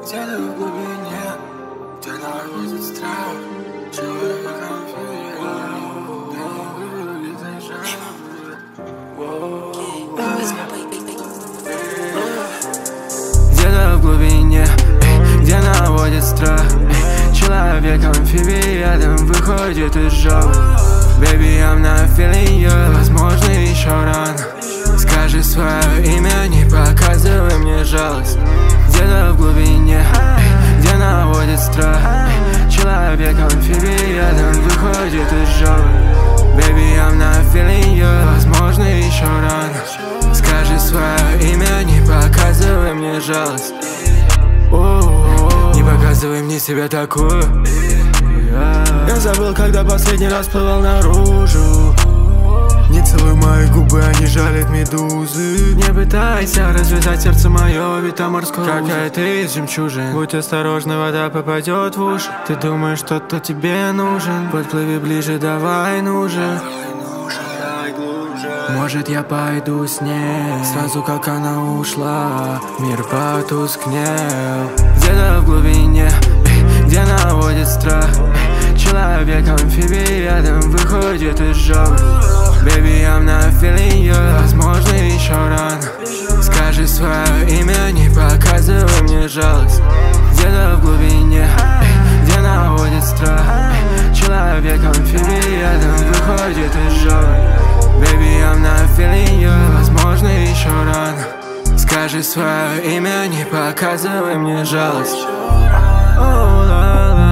Где-то в глубине, где наводит страх, человеком где-то в глубине, где наводит страх, человек-амфибия рядом выходит из жопы. Baby, I'm not feeling you, возможно, еще рано. Скажи свое имя, не показывай мне жалость. Где-то в глубине, где наводит страх, человек-амфибия рядом выходит из жопы. Baby, I'm not feeling you, возможно, еще рано. Скажи свое имя, не показывай мне жалость. Не показывай мне себя такую. Я забыл, когда последний раз плывал наружу. Не целуй мои губы, они жалят медузы. Не пытайся развязать сердце мое, ведь там морской какая ты из жемчужин. Будь осторожна, вода попадет в уши. Ты думаешь, что-то тебе нужен. Подплыви ближе, давай, нужен. Может, я пойду с ней сразу, как она ушла. Мир потускнел. Где-то в глубине, где наводит страх, человек-амфибия рядом выходит из жопы. Baby, I'm not feeling you, возможно, еще рано. Скажи свое имя, не показывай мне жалость. Где-то в глубине, где наводит страх, человек-амфибия рядом выходит из жопы. Baby, I'm not feeling you, возможно, еще рано. Скажи свое имя, не показывай мне жалость. Oh, la, la.